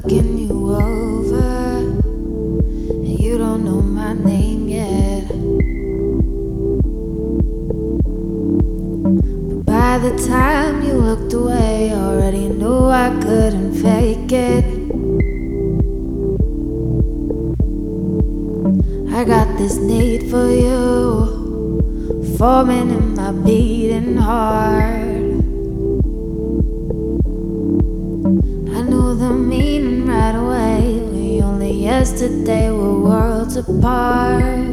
looking you over, and you don't know my name yet. But by the time you looked away, already knew I couldn't fake it. I got this need for you, forming in my beating heart. I knew the meaning right away. We only yesterday were worlds apart.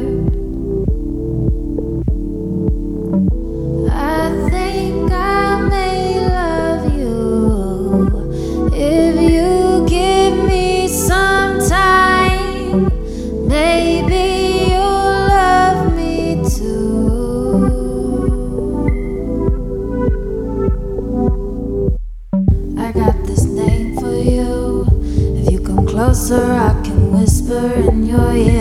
I think I may love you if you give me some time. Maybe you'll love me too. I got this name for you. If you come closer, I can whisper in your ear.